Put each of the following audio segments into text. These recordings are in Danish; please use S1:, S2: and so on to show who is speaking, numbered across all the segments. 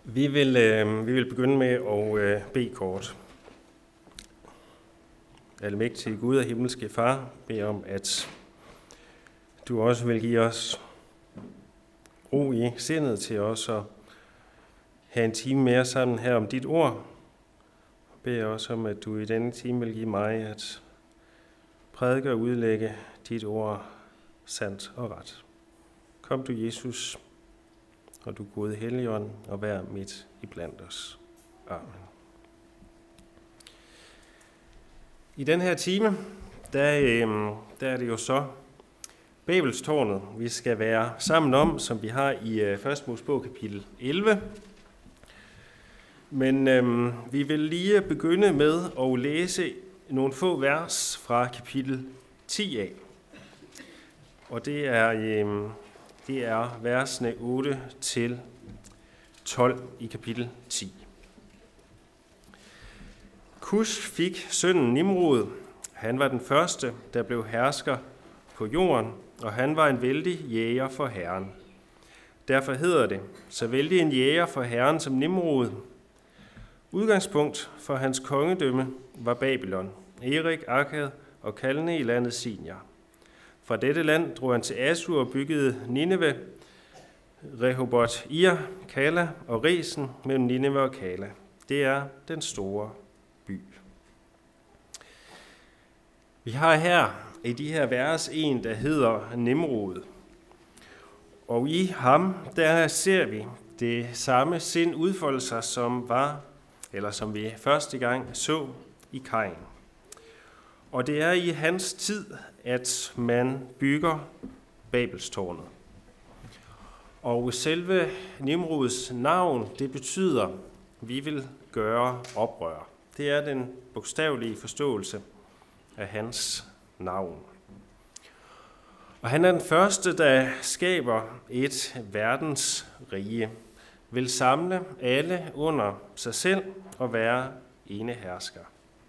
S1: Vi vil begynde med at bede kort. Almægtige Gud og himmelske Far, beder om, at du også vil give os ro i sindet til os at have en time mere sammen her om dit ord. Jeg beder også om, at du i denne time vil give mig at prædike og udlægge dit ord sandt og ret. Kom du, Jesus, og du gode Helligånd, og vær midt iblandt os. Amen. I den her time, der er det jo så Babelstårnet, vi skal være sammen om, som vi har i 1. Mosebog kapitel 11. Men vi vil lige begynde med at læse nogle få vers fra kapitel 10 af. Og det er versene 8 til 12 i kapitel 10. Kush fik sønnen Nimrod. Han var den første, der blev hersker på jorden, og han var en vældig jæger for Herren. Derfor hedder det, så vældig en jæger for Herren som Nimrod. Udgangspunkt for hans kongedømme var Babylon, Erik, Akkad og Kalne i landet Sinjar. Fra dette land drog han til Assur og byggede Nineve, Rehoboth, Ir, Kala og Resen mellem Nineve og Kala. Det er den store by. Vi har her i de her vers en, der hedder Nimrod. Og i ham, der ser vi det samme sind udfolde sig, som vi første gang så i Kain. Og det er i hans tid, at man bygger Babelstårnet. Og selve Nimrods navn, det betyder, vi vil gøre oprør. Det er den bogstavelige forståelse af hans navn. Og han er den første, der skaber et verdensrige, vil samle alle under sig selv og være enehersker.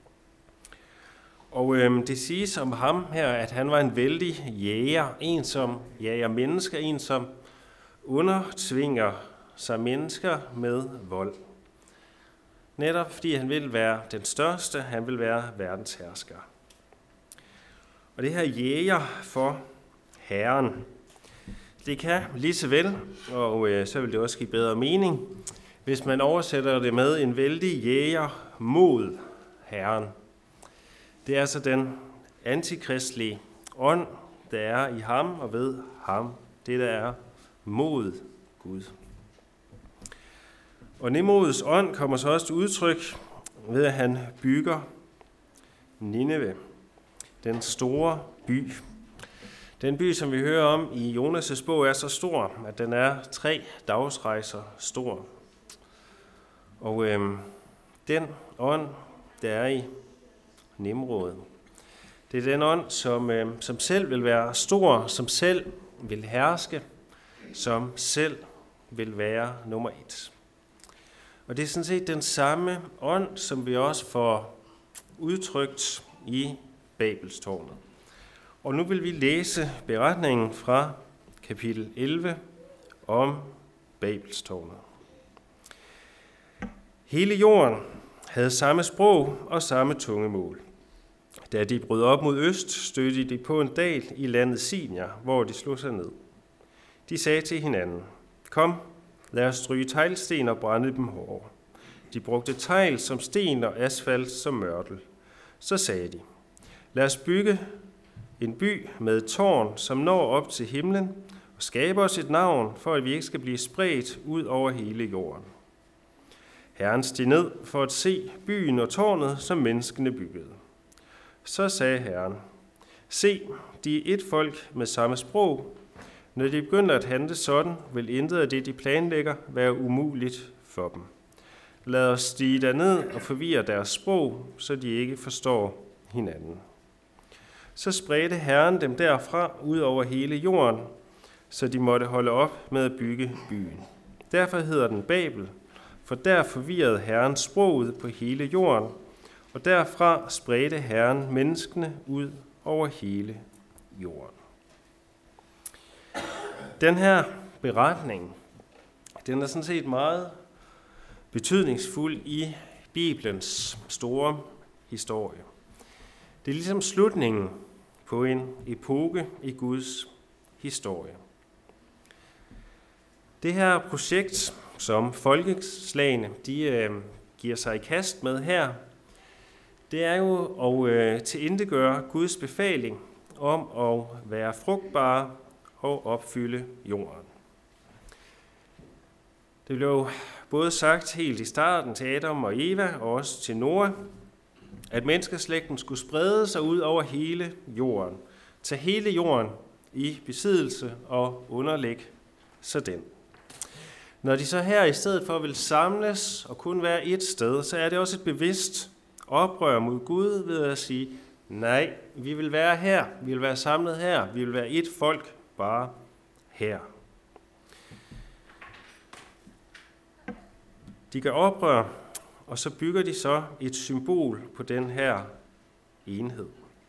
S1: Og det siges om ham her, at han var en vældig jæger, en som jager mennesker, en som undertvinger sig mennesker med vold. Netop fordi han vil være den største, han vil være verdens hersker. Og det her jæger for Herren, det kan lige så vel, og så vil det også give bedre mening, hvis man oversætter det med en vældig jæger mod Herren. Det er altså den antikristelige ånd, der er i ham og ved ham. Det, der er mod Gud. Og Nimrods ånd kommer så også til udtryk ved, at han bygger Nineve, den store by. Den by, som vi hører om i Jonas' bog, er så stor, at den er 3 dagsrejser stor. Og den ånd, der er i Nimrod, det er den ånd, som selv vil være stor, som selv vil herske, som selv vil være nummer 1. Og det er sådan set den samme ånd, som vi også får udtrykt i Babelstårnet. Og nu vil vi læse beretningen fra kapitel 11 om Babelstårnet. Hele jorden havde samme sprog og samme tungemål. Da de brød op mod øst, stødte de på en dal i landet Sinjar, hvor de slog sig ned. De sagde til hinanden, kom, lad os stryge teglsten og brænde dem hårde. De brugte tegl som sten og asfalt som mørtel. Så sagde de, lad os bygge en by med et tårn, som når op til himlen, og skabe os et navn, for at vi ikke skal blive spredt ud over hele jorden. Herren steg ned for at se byen og tårnet, som menneskene byggede. Så sagde Herren, se, de er et folk med samme sprog. Når de begynder at handle sådan, vil intet af det, de planlægger, være umuligt for dem. Lad os stige derned og forvirre deres sprog, så de ikke forstår hinanden. Så spredte Herren dem derfra ud over hele jorden, så de måtte holde op med at bygge byen. Derfor hedder den Babel, for der forvirrede Herren sproget på hele jorden, og derfra spredte Herren menneskene ud over hele jorden. Den her beretning, den er sådan set meget betydningsfuld i Bibelens store historie. Det er ligesom slutningen på en epoke i Guds historie. Det her projekt, som folkeslagene giver sig i kast med her, det er jo at tilintetgøre Guds befaling om at være frugtbare og opfylde jorden. Det blev både sagt helt i starten til Adam og Eva og også til Noah, at menneskeslægten skulle sprede sig ud over hele jorden. Tage hele jorden i besiddelse og underlægge sig den. Når de så her i stedet for vil samles og kun være et sted, så er det også et bevidst oprør mod Gud ved at sige, nej, vi vil være her, vi vil være samlet her, vi vil være et folk bare her. De gør oprør, og så bygger de så et symbol på den her enhed.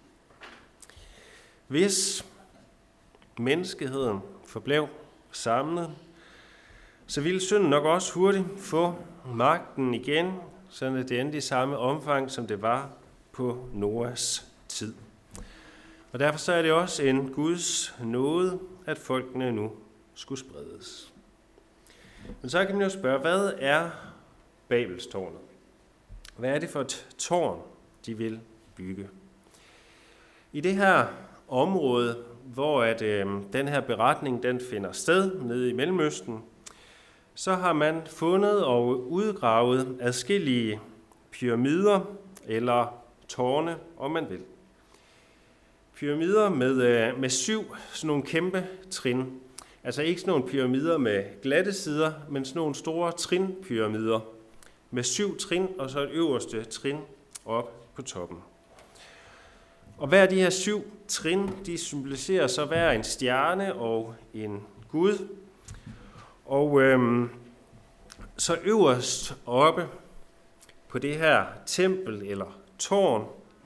S1: Hvis menneskeheden forblev samlet, så ville synden nok også hurtigt få magten igen, så det endte i samme omfang, som det var på Noas tid. Og derfor så er det også en Guds nåde, at folkene nu skulle spredes. Men så kan man jo spørge, hvad er Babelstårnet? Hvad er det for et tårn, de vil bygge? I det her område, hvor den her beretning den finder sted nede i Mellemøsten, så har man fundet og udgravet adskillige pyramider eller tårne, om man vil. Pyramider med 7 sådan nogle kæmpe trin. Altså ikke sådan nogle pyramider med glatte sider, men sådan nogle store trinpyramider med 7 trin og så et øverste trin op på toppen. Og hver af de her 7 trin, de symboliserer så hver en stjerne og en gud. Og så øverst oppe på det her tempel eller tårn,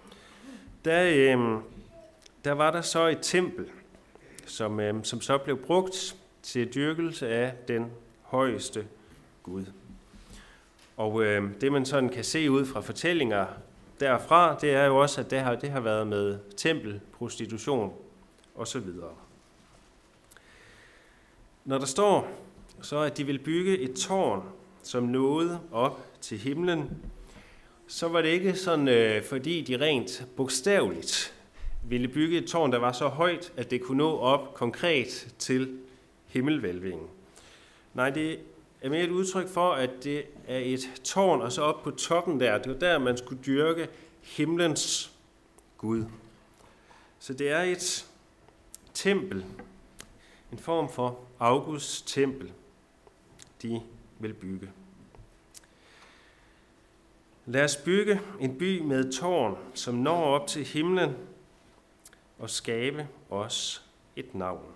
S1: der var der så et tempel, som så blev brugt til dyrkelse af den højeste Gud. Og det man sådan kan se ud fra fortællinger derfra, det er jo også, at det har været med tempel, prostitution osv. Når der står så, at de vil bygge et tårn, som nåede op til himlen, så var det ikke sådan, fordi de rent bogstaveligt ville bygge et tårn, der var så højt, at det kunne nå op konkret til himmelvælvingen. Nej, det er mere et udtryk for, at det er et tårn, og så op på toppen der, det var der, man skulle dyrke himlens Gud. Så det er et tempel, en form for Augusts tempel, de vil bygge. Lad os bygge en by med et tårn, som når op til himlen, og skabe os et navn.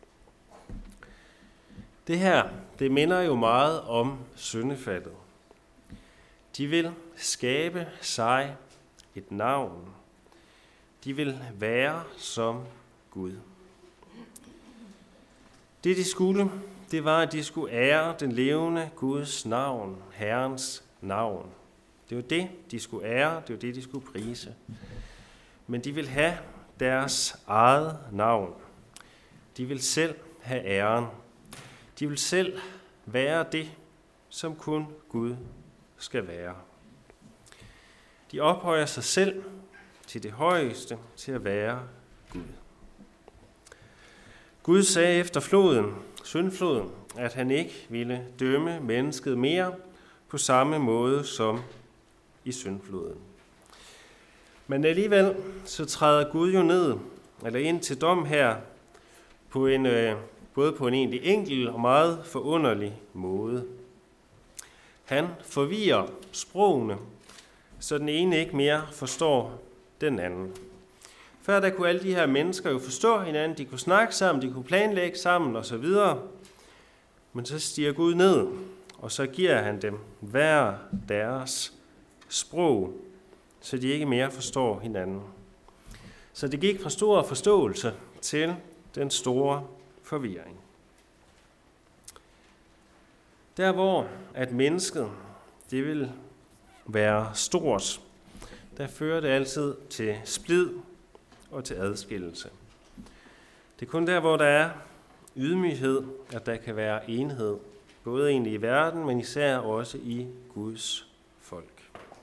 S1: Det her, det minder jo meget om syndefaldet. De vil skabe sig et navn. De vil være som Gud. Det de skulle, det var, at de skulle ære den levende Guds navn, Herrens navn. Det var det, de skulle ære, det var det, de skulle prise. Men de vil have deres eget navn. De vil selv have æren. De vil selv være det, som kun Gud skal være. De ophøjer sig selv til det højeste, til at være Gud. Gud sagde efter syndfloden, at han ikke ville dømme mennesket mere på samme måde som i syndfloden. Men alligevel så træder Gud jo ned, eller ind til dom her, på både på en egentlig enkel og meget forunderlig måde. Han forvirrer sprogene, så den ene ikke mere forstår den anden. Før der kunne alle de her mennesker jo forstå hinanden, de kunne snakke sammen, de kunne planlægge sammen osv. Men så stiger Gud ned, og så giver han dem hver deres sprog, så de ikke mere forstår hinanden. Så det gik fra stor forståelse til den store forvirring. Der hvor at mennesket det vil være stort, der fører det altid til splid og til adskillelse. Det er kun der, hvor der er ydmyghed, at der kan være enhed, både egentlig i verden, men især også i Guds folk.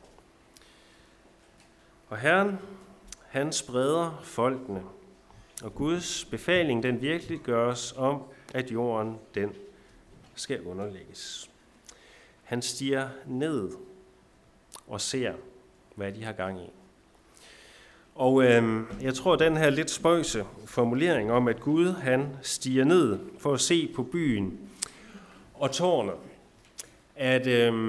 S1: Og Herren, han spreder folkene, og Guds befaling, den virkelig gøres om, at jorden, den skal underlægges. Han stiger ned og ser, hvad de har gang i. Og jeg tror, den her lidt spøjse formulering om, at Gud, han stiger ned for at se på byen og tårnet, at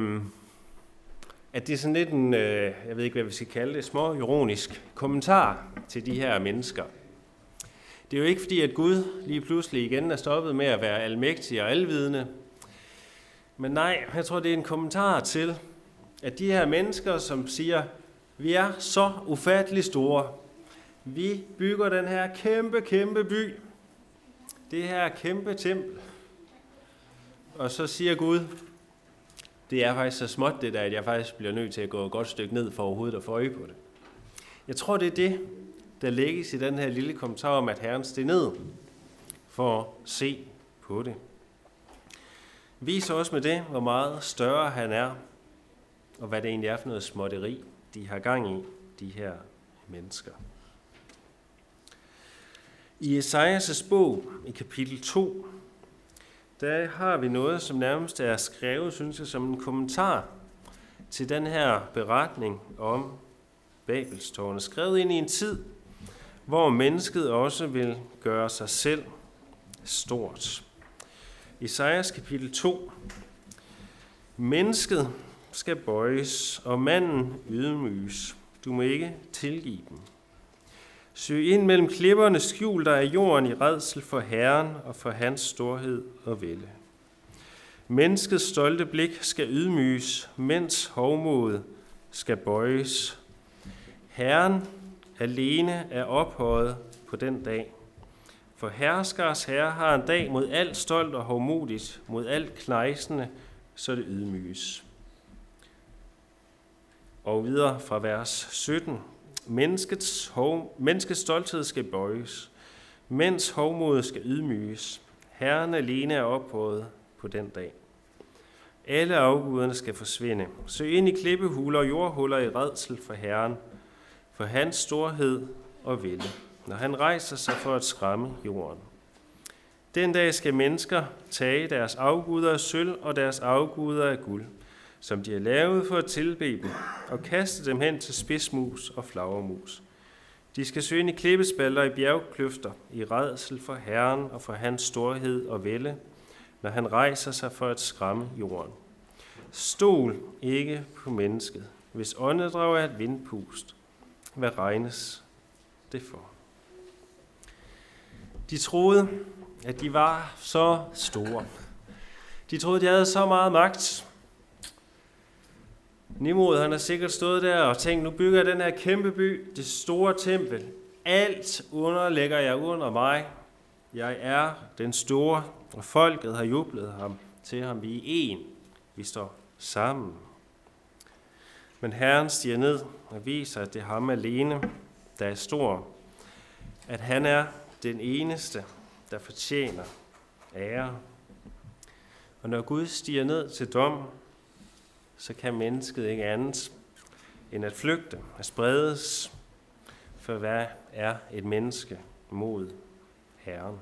S1: det er sådan lidt en, jeg ved ikke, hvad vi skal kalde det, småironisk kommentar til de her mennesker. Det er jo ikke fordi, at Gud lige pludselig igen er stoppet med at være almægtig og alvidende. Men nej, jeg tror, det er en kommentar til, at de her mennesker, som siger, vi er så ufattelig store. Vi bygger den her kæmpe by. Det her kæmpe tempel. Og så siger Gud, det er faktisk så småt det der, at jeg faktisk bliver nødt til at gå et godt stykke ned for overhovedet at få øje på det. Jeg tror, det er det, der lægges i den her lille kommentar om, at Herren steg ned for at se på det. Vis også med det, hvor meget større han er, og hvad det egentlig er for noget småtteri, de har gang i, de her mennesker. I Esajas' bog, i kapitel 2, der har vi noget, som nærmest er skrevet, synes jeg, som en kommentar til den her beretning om Babelstårnet. Skrevet ind i en tid, hvor mennesket også vil gøre sig selv stort. Esajas kapitel 2. Mennesket skal bøjes, og manden ydmyges. Du må ikke tilgive dem. Søg ind mellem klipperne, skjul dig af jorden i rædsel for Herren og for hans storhed og vælde. Menneskets stolte blik skal ydmyges, mens hovmod skal bøjes. Herren alene er ophøjet på den dag. For herskers herre har en dag mod alt stolt og hovmodigt, mod alt knejsende, så det ydmyges. Og videre fra vers 17. Menneskets stolthed skal bøjes, mens hovmodet skal ydmyges. Herren alene er ophøjet på den dag. Alle afguderne skal forsvinde. Søg ind i klippehuler og jordhuller i rædsel for Herren, for hans storhed og vælde, når han rejser sig for at skræmme jorden. Den dag skal mennesker tage deres afguder af sølv og deres afguder af guld, som de har lavet for at tilbede dem, og kaste dem hen til spidsmus og flagermus. De skal søge ind i klippespalter i bjergkløfter, i rædsel for Herren og for hans storhed og vælde, når han rejser sig for at skræmme jorden. Stol ikke på mennesket, hvis åndedrag er et vindpust. Hvad regnes det for? De troede, at de var så store. De troede, de havde så meget magt. Nimrod, han har sikkert stået der og tænkt, nu bygger jeg den her kæmpe by, det store tempel. Alt underlægger jeg under mig. Jeg er den store, og folket har jublet til ham. Vi er en. Vi står sammen. Men Herren stiger ned og viser, at det er ham alene, der er stor. At han er den eneste, der fortjener ære. Og når Gud stiger ned til dom, så kan mennesket ikke andet end at flygte, at spredes. For hvad er et menneske mod Herren?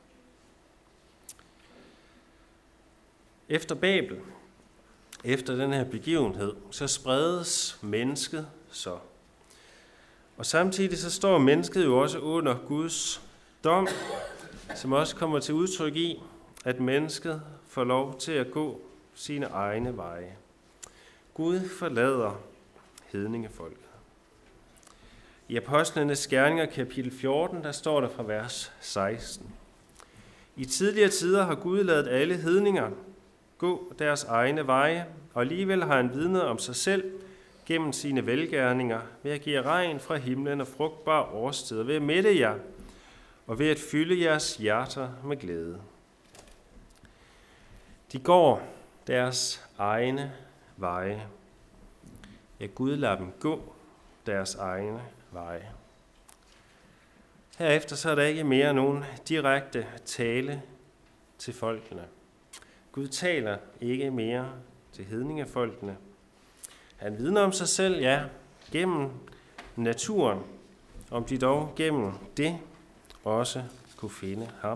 S1: Efter Babel, efter den her begivenhed, så spredes mennesket så. Og samtidig så står mennesket jo også under Guds dom, som også kommer til udtryk i, at mennesket får lov til at gå sine egne veje. Gud forlader hedningefolket. I Apostlenes Gerninger kapitel 14, der står der fra vers 16. I tidligere tider har Gud ladet alle hedninger gå deres egne veje, og alligevel har han vidnet om sig selv gennem sine velgerninger, ved at give regn fra himlen og frugtbare årstider, ved at mætte jer, og ved at fylde jeres hjerter med glæde. De går deres egne veje. Ja, Gud lader dem gå deres egne veje. Herefter så er der ikke mere nogen direkte tale til folkene. Gud taler ikke mere til hedningefolkene. Han vidner om sig selv, ja, gennem naturen, om de dog gennem det også kunne finde ham.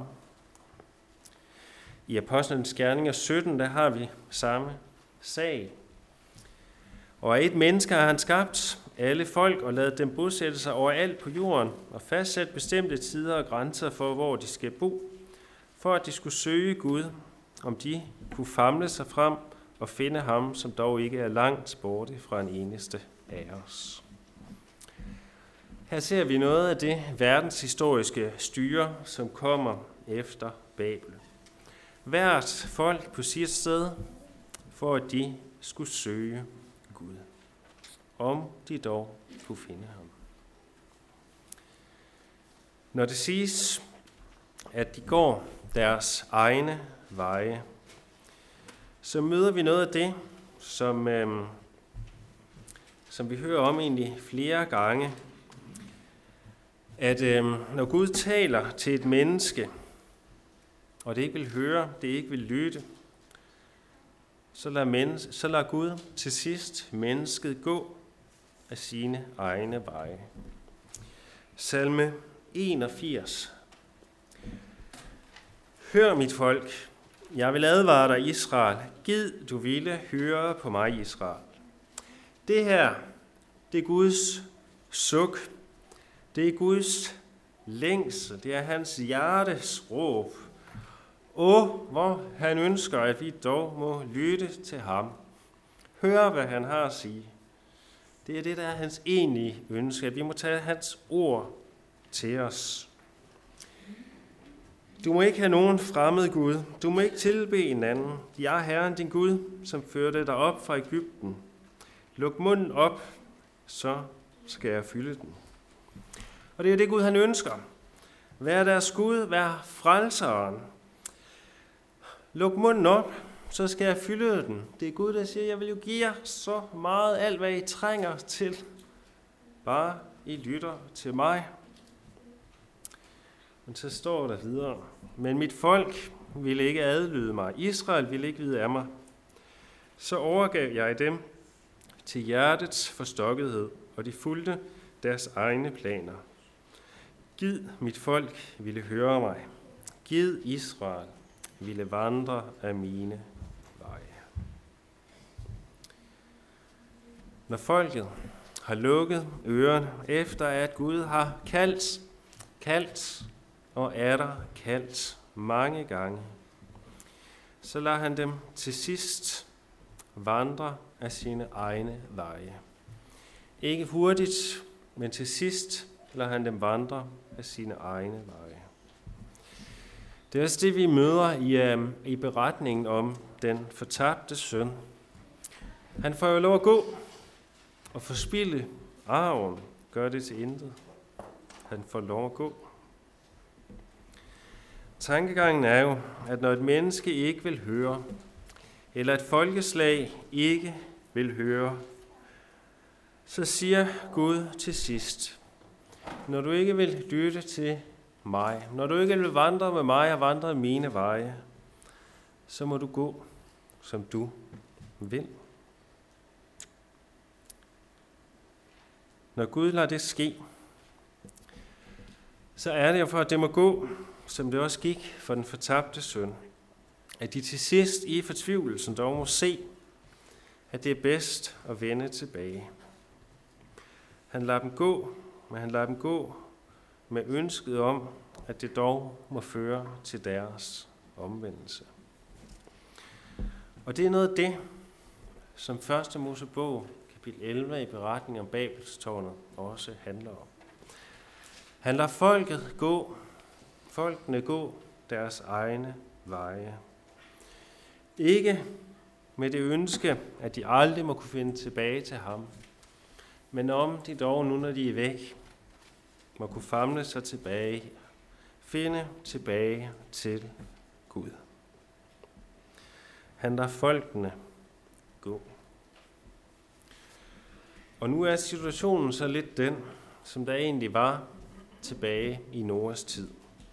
S1: I Apostlenes Gerninger 17, der har vi samme sag. Og af et menneske har han skabt alle folk og ladet dem bosætte sig overalt på jorden og fastsat bestemte tider og grænser for, hvor de skal bo, for at de skulle søge Gud, om de kunne famle sig frem og finde ham, som dog ikke er langt borte fra en eneste af os. Her ser vi noget af det verdenshistoriske styre, som kommer efter Babel. Hvert folk på sit sted, for at de skulle søge Gud, om de dog kunne finde ham. Når det siges, at de går deres egne veje, så møder vi noget af det, som vi hører om egentlig flere gange, at når Gud taler til et menneske, og det ikke vil høre, det ikke vil lytte, så lader Gud til sidst mennesket gå af sine egne veje. Salme 81. Hør mit folk, jeg vil advare dig, Israel. Gid du ville høre på mig, Israel. Det her, det er Guds suk. Det er Guds længsel. Det er hans hjertes råb. Hvor han ønsker, at vi dog må lytte til ham. Høre, hvad han har at sige. Det er det, der er hans egentlige ønske, at vi må tage hans ord til os. Du må ikke have nogen fremmed Gud. Du må ikke tilbede en anden. Jeg er Herren din Gud, som førte dig op fra Egypten. Luk munden op, så skal jeg fylde den. Og det er det Gud, han ønsker. Vær deres Gud, vær frelseren. Luk munden op, så skal jeg fylde den. Det er Gud, der siger, jeg vil jo give jer så meget, alt hvad I trænger til. Bare I lytter til mig. Men så står der videre. Men mit folk ville ikke adlyde mig. Israel ville ikke vide af mig. Så overgav jeg dem til hjertets forstokkethed, og de fulgte deres egne planer. Gid mit folk ville høre mig. Gid Israel ville vandre af mine veje. Når folket har lukket ørerne, efter at Gud har kaldt og er der kaldt mange gange, så lader han dem til sidst vandre af sine egne veje. Ikke hurtigt, men til sidst lader han dem vandre af sine egne veje. Det er også det, vi møder i beretningen om den fortabte søn. Han får jo lov at gå og forspilde arven, gør det til intet. Han får lov at gå. Tankegangen er jo, at når et menneske ikke vil høre, eller et folkeslag ikke vil høre, så siger Gud til sidst, når du ikke vil lytte til mig, når du ikke vil vandre med mig og vandre mine veje, så må du gå, som du vil. Når Gud lader det ske, så er det jo for, at det må gå, som det også gik for den fortabte søn. At de til sidst i fortvivlelsen dog må se, at det er bedst at vende tilbage. Han lader dem gå, men han lader dem gå med ønsket om, at det dog må føre til deres omvendelse. Og det er noget af det, som 1. Mosebog, kapitel 11 i beretningen om Babelstårnet, også handler om. Han lader folkene gå deres egne veje. Ikke med det ønske, at de aldrig må kunne finde tilbage til ham, men om de dog nu, når de er væk, må kunne famle sig tilbage, finde tilbage til Gud. Han lader folkene gå. Og nu er situationen så lidt den, som der egentlig var tilbage i Noas tid.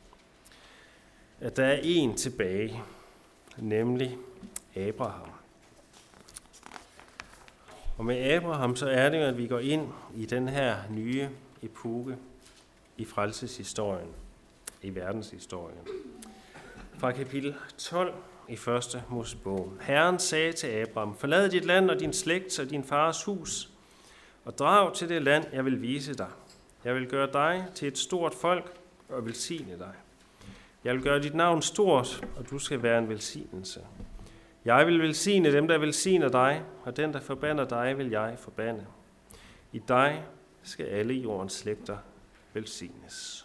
S1: At der er en tilbage, nemlig Abraham. Og med Abraham så er det, at vi går ind i den her nye epoke i frelseshistorien, i verdenshistorien. Fra kapitel 12 i 1. Mosebog. Herren sagde til Abraham, forlad dit land og din slægt og din fars hus, og drag til det land, jeg vil vise dig. Jeg vil gøre dig til et stort folk og velsigne dig. Jeg vil gøre dit navn stort, og du skal være en velsignelse. Jeg vil velsigne dem, der velsigner dig, og den, der forbander dig, vil jeg forbande. I dig skal alle jordens slægter velsignes.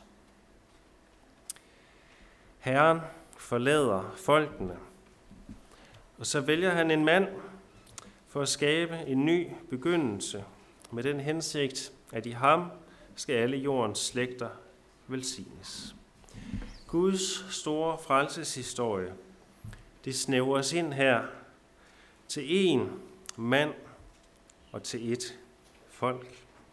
S1: Herren forlader folkene, og så vælger han en mand for at skabe en ny begyndelse med den hensigt, at i ham skal alle jordens slægter velsignes. Guds store frelseshistorie, det snævres ind her til én mand og til et folk.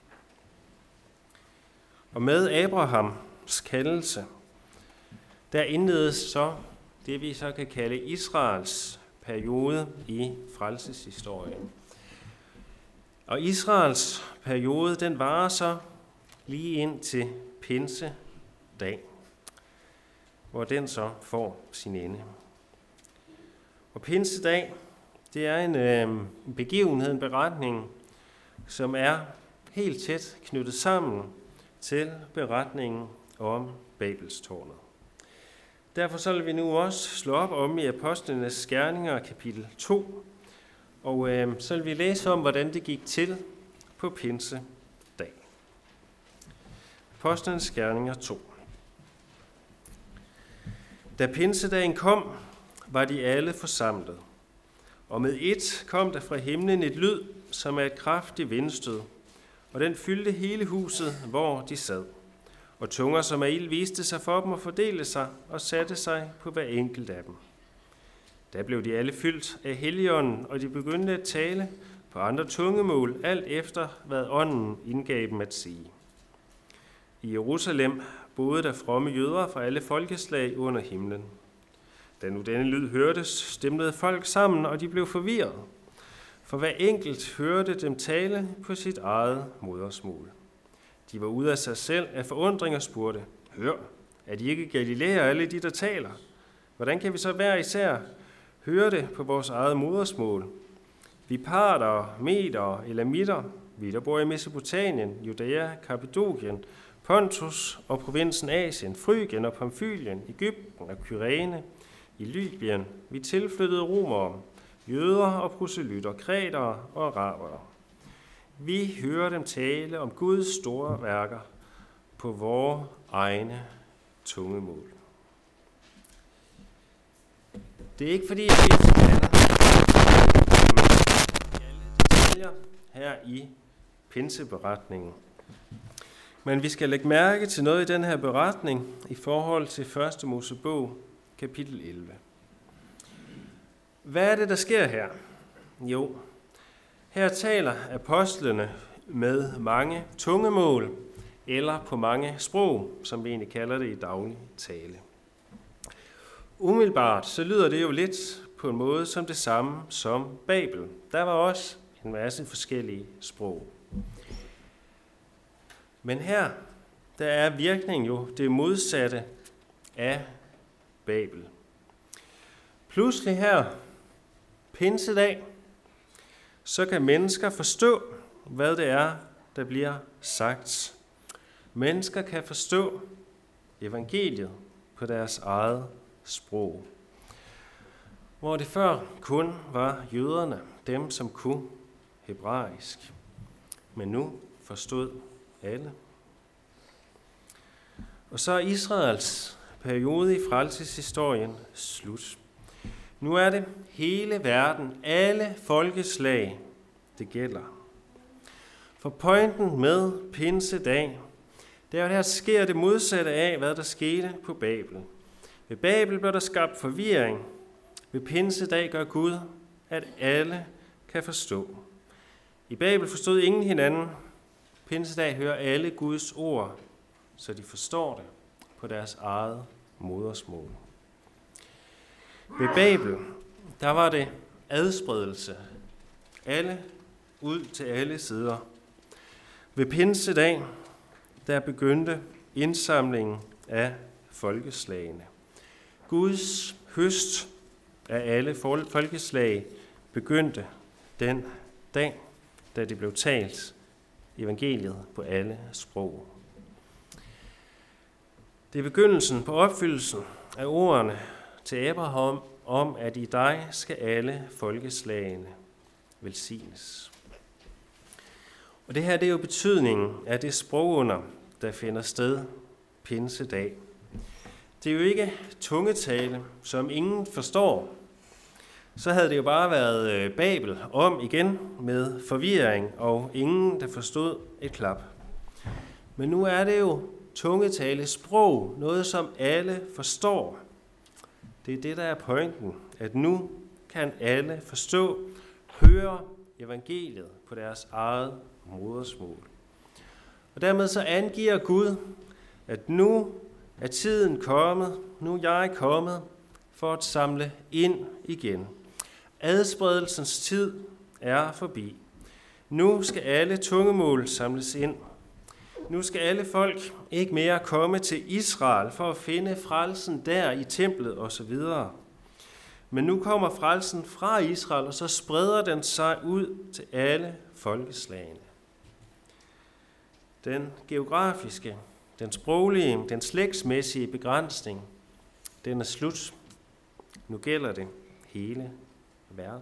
S1: Og med Abrahams kaldelse, der indledes så det, vi så kan kalde Israels periode i frelseshistorien. Og Israels periode, den varer så lige ind til pinsedag, hvor den så får sin ende. Og pinsedag, det er en begivenhed, en beretning, som er helt tæt knyttet sammen til beretningen om Babelstårnet. Derfor så vil vi nu også slå op om i Apostlenes Gerninger kapitel 2, og så vil vi læse om, hvordan det gik til på pinsedag. Apostlenes Gerninger 2. Da pinsedagen kom, var de alle forsamlet, og med ét kom der fra himlen et lyd, som er et kraftigt vindstød, og den fyldte hele huset, hvor de sad. Og tunger som af ild viste sig for dem og fordelte sig og satte sig på hver enkelt af dem. Da blev de alle fyldt af Helligånden, og de begyndte at tale på andre tungemål, alt efter hvad ånden indgav dem at sige. I Jerusalem boede der fromme jøder fra alle folkeslag under himlen. Da nu denne lyd hørtes, stemlede folk sammen, og de blev forvirret, for hver enkelt hørte dem tale på sit eget modersmål. De var ude af sig selv af forundring og spurgte, hør, er de ikke Galilæer, alle de, der taler? Hvordan kan vi så hver især høre det på vores eget modersmål? Vi parter, meter, elamitter, vi der bor i Mesopotamien, Judæa, Kappadokien, Pontus og provinsen Asien, Frygien og Pamfylien, Egypten og Kyrene, i Libyen, vi tilflyttede romere, jøder og proselytter, kretere og arabere. Vi hører dem tale om Guds store værker på vores egne tungemål. Det er ikke fordi, at vi skal alle detaljer her i pinseberetningen. Men vi skal lægge mærke til noget i den her beretning i forhold til 1. Mosebog, kapitel 11. Hvad er det, der sker her? Jo, her taler apostlene med mange tungemål, eller på mange sprog, som vi egentlig kalder det i daglig tale. Umiddelbart så lyder det jo lidt på en måde som det samme som Babel. Der var også en masse forskellige sprog. Men her, der er virkningen jo det modsatte af Babel. Pludselig her, pinsedag, så kan mennesker forstå, hvad det er, der bliver sagt. Mennesker kan forstå evangeliet på deres eget sprog. Hvor det før kun var jøderne, dem som kunne hebraisk. Men nu forstod alle. Og så er Israels periode i frelseshistorien slut. Nu er det hele verden, alle folkeslag, det gælder. For pointen med pinsedag, det er, at her sker det modsatte af, hvad der skete på Babel. Ved Babel blev der skabt forvirring. Ved pinsedag gør Gud, at alle kan forstå. I Babel forstod ingen hinanden. Pinsedag hører alle Guds ord, så de forstår det på deres eget modersmål. Ved Babel, der var det adspredelse. Alle ud til alle sider. Ved Pinsedag, der begyndte indsamlingen af folkeslagene. Guds høst af alle folkeslag begyndte den dag, da det blev talt evangeliet på alle sprog. Det er begyndelsen på opfyldelsen af ordene til Abraham om, at i dig skal alle folkeslagene velsignes. Og det her, det er jo betydningen af det sprogunder, der finder sted pinsedag. Det er jo ikke tungetale, som ingen forstår. Så havde det jo bare været Babel om igen med forvirring og ingen, der forstod et klap. Men nu er det jo tungetale sprog, noget som alle forstår. Det er det, der er pointen, at nu kan alle forstå, høre evangeliet på deres eget modersmål. Og dermed så angiver Gud, at nu er tiden kommet, nu er jeg kommet for at samle ind igen. Adspredelsens tid er forbi. Nu skal alle tungemål samles ind. Nu skal alle folk ikke mere komme til Israel for at finde frelsen der i templet osv. Men nu kommer frelsen fra Israel, og så spreder den sig ud til alle folkeslagene. Den geografiske, den sproglige, den slægtsmæssige begrænsning, den er slut. Nu gælder det hele verden.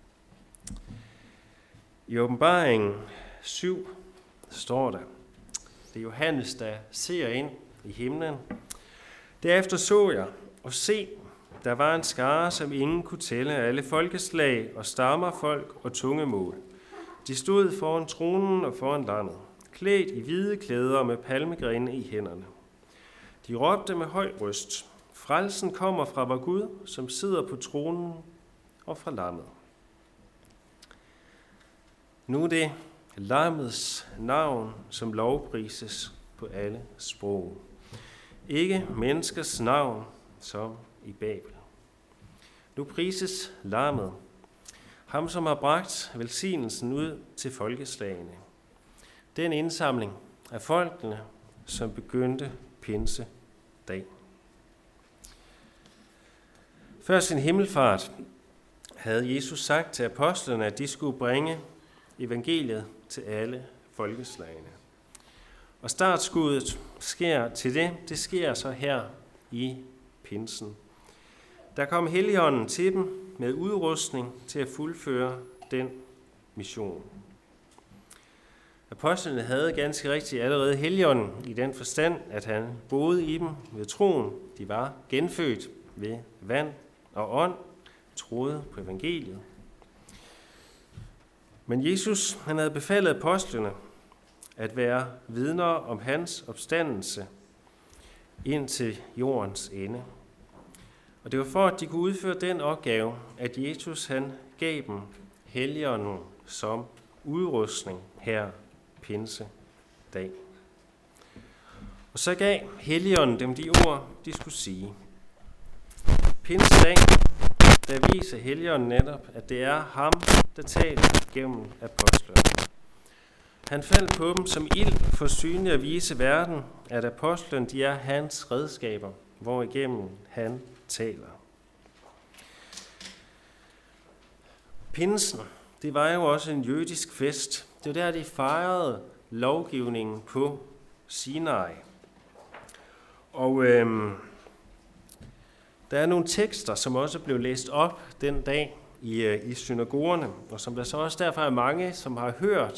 S1: I Åbenbaringen 7 står der, det er Johannes, der ser ind i himlen. Derefter så jeg, og se, der var en skare, som ingen kunne tælle, af alle folkeslag og stammer, folk og tungemål. De stod foran tronen og foran lammet, klædt i hvide klæder med palmegrene i hænderne. De råbte med høj røst, frelsen kommer fra vor Gud, som sidder på tronen, og fra lammet. Nu er det lammets navn, som lovprises på alle sprog. Ikke menneskers navn, som i Babel. Nu prises lammet, ham som har bragt velsignelsen ud til folkeslagene. Den indsamling af folkene, som begyndte pinsedag. Før sin himmelfart havde Jesus sagt til apostlene, at de skulle bringe evangeliet til alle folkeslagene. Og startskuddet sker til det sker så her i pinsen. Der kom Helligånden til dem med udrustning til at fuldføre den mission. Apostlene havde ganske rigtigt allerede Helligånden i den forstand, at han boede i dem ved troen. De var genfødt ved vand og ånd, troede på evangeliet. Men Jesus, han havde befalet apostlene at være vidner om hans opstandelse ind til jordens ende. Og det var for, at de kunne udføre den opgave, at Jesus han gav dem Helligånden som udrustning her pinsedag. Og så gav Helligånden dem de ord, de skulle sige. Pinsedag, der viser Helligånden netop, at det er ham, der taler gennem apostlene. Han faldt på dem som ild for synligt at vise verden, at apostlene de er hans redskaber, hvorigennem han taler. Pinsen, det var jo også en jødisk fest. Det var der, de fejrede lovgivningen på Sinai. Og der er nogle tekster, som også blev læst op den dag i synagogerne, og som der så også derfor er mange, som har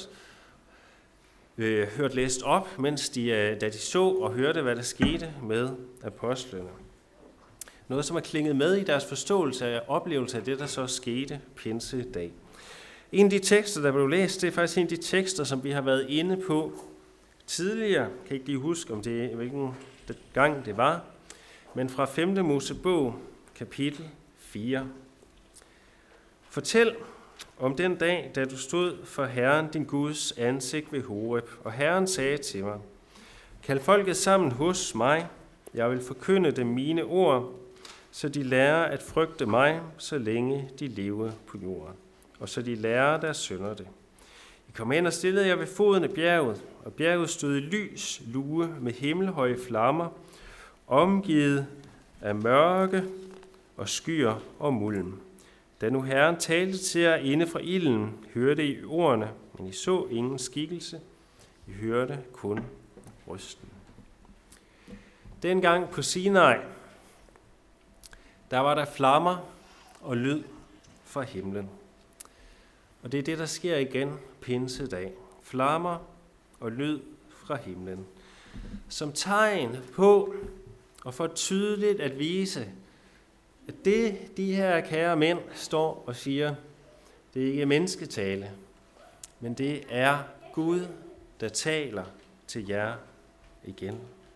S1: hørt læst op, mens da de så og hørte, hvad der skete med apostlene. Noget, som er klinget med i deres forståelse af oplevelse af det, der så skete pinsedag. En af de tekster, der blev læst, det er faktisk en af de tekster, som vi har været inde på tidligere. Jeg kan ikke lige huske, om det hvilken gang det var, men fra 5. Mosebog, kapitel 4. Fortæl om den dag, da du stod for Herren din Guds ansigt ved Horeb, og Herren sagde til mig, kald folket sammen hos mig, jeg vil forkynde dem mine ord, så de lærer at frygte mig, så længe de lever på jorden, og så de lærer deres sønner det. I kom ind og stillede jeg ved foden af bjerget, og bjerget stod i lys lue med himmelhøje flammer, omgivet af mørke og skyer og mulm. Da nu Herren talte til jer inde fra ilden, hørte I ordene, men I så ingen skikkelse. I hørte kun røsten. Dengang på Sinai, der var der flammer og lyd fra himlen. Og det er det, der sker igen pinsedag. Flammer og lyd fra himlen. Som tegn på og for tydeligt at vise, at det, de her kære mænd står og siger, det er ikke mennesketale, men det er Gud, der taler til jer igen.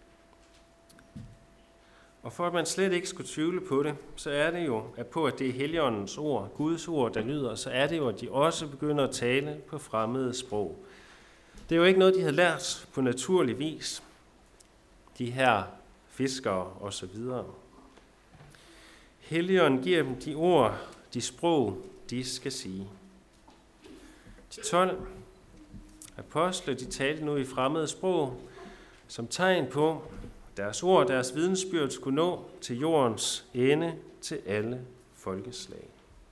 S1: Og for at man slet ikke skulle tvivle på det, så er det jo, at på at det er Helligåndens ord, Guds ord, der lyder, så er det jo, at de også begynder at tale på fremmede sprog. Det er jo ikke noget, de havde lært på naturlig vis, de her fiskere og så videre. Helligånden giver dem de ord, de sprog, de skal sige. De 12 apostle, de talte nu i fremmede sprog, som tegn på, deres ord, deres vidensbyrd skulle nå til jordens ende, til alle folkeslag.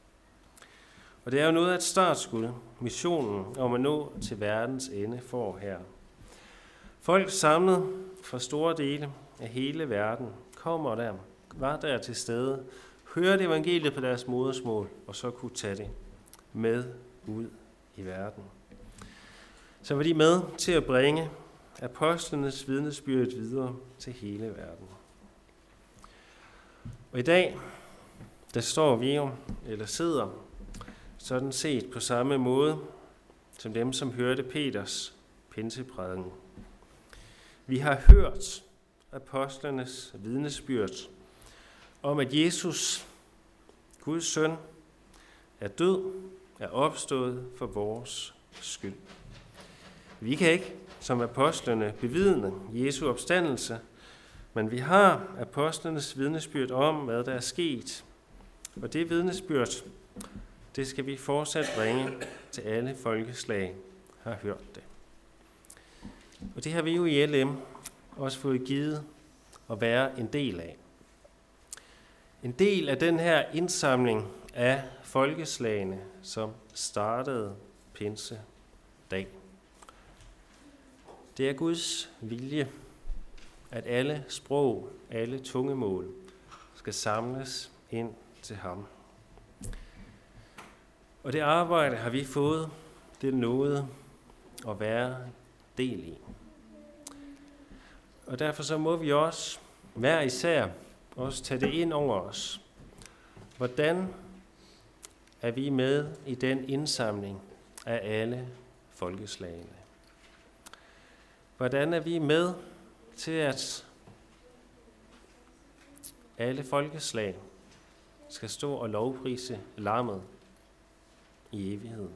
S1: Og det er jo noget af et startskud, missionen om at nå til verdens ende for her. Folk samlet fra store dele af hele verden var der til stede, hørte evangeliet på deres modersmål, og så kunne tage det med ud i verden. Så var de med til at bringe apostlenes vidnesbyrd videre til hele verden. Og i dag, der står vi jo, eller sidder, sådan set på samme måde, som dem, som hørte Peters pinseprædiken. Vi har hørt apostlenes vidnesbyrd om, at Jesus, Guds søn, er død, er opstået for vores skyld. Vi kan ikke, som apostlene, bevidne Jesu opstandelse, men vi har apostlenes vidnesbyrd om, hvad der er sket. Og det vidnesbyrd, det skal vi fortsat bringe til alle folkeslag, har hørt det. Og det har vi jo i LM også fået givet at være en del af. En del af den her indsamling af folkeslagene, som startede pinsedag. Det er Guds vilje, at alle sprog, alle tungemål skal samles ind til ham. Og det arbejde har vi fået, det nåde at være del i. Og derfor så må vi også hver især også tage det ind over os. Hvordan er vi med i den indsamling af alle folkeslagene? Hvordan er vi med til, at alle folkeslag skal stå og lovprise lammet i evigheden?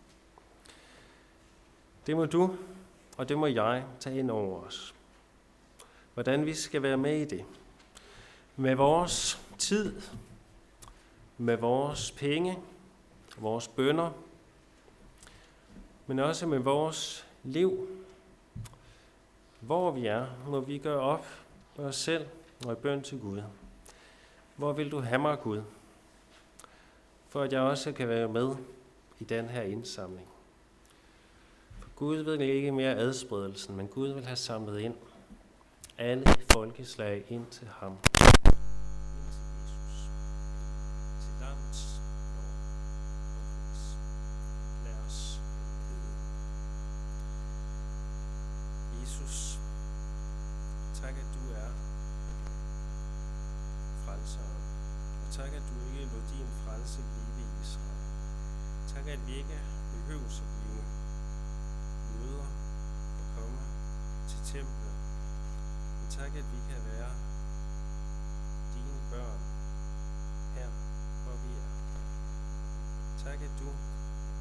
S1: Det må du, og det må jeg tage ind over os. Hvordan vi skal være med i det. Med vores tid, med vores penge, vores bønner, men også med vores liv. Hvor vi er, må vi gøre op med os selv og i bøn til Gud. Hvor vil du have mig, Gud? For at jeg også kan være med i den her indsamling. For Gud vil ikke mere adspredelsen, men Gud vil have samlet ind alle folkeslag ind til ham. Ind til Jesus. Til lammets lov og pris. Lad os bede. Jesus, tak at du er frelseren. Og tak at du ikke lod din frelse blive i Israel. Tak at vi ikke behøver at blive møder og komme til templet. Tak, at vi kan være dine børn her, hvor vi er. Tak, at du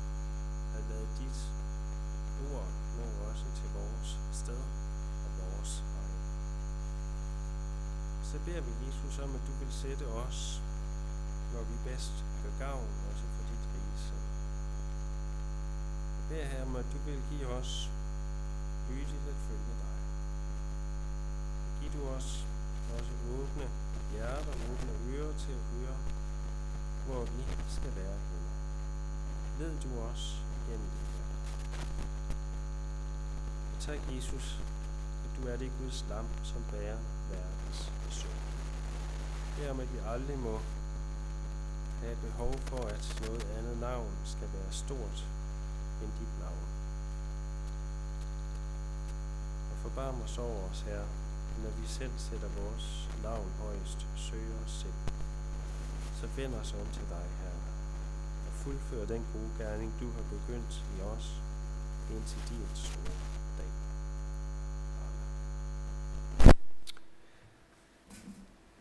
S1: så beder vi, Jesus, om, at du vil sætte os, hvor vi bedst gør gavn, også for dit rige sag. Jeg beder her om, at du vil give os lydigt at følge dig. Giv du os også åbne hjerter og åbne ører til at høre, hvor vi skal være henne. Led du os igennem det her. Og tak, Jesus, at du er det Guds lam, som bærer verdens synd. Det er om, at vi aldrig må have behov for, at noget andet navn skal være stort end dit navn. Og forbarm os over os, Herre, når vi selv sætter vores navn højst, søger os selv. Så vend os om til dig, Herre, og fuldfør den gode gerning, du har begyndt i os, indtil din store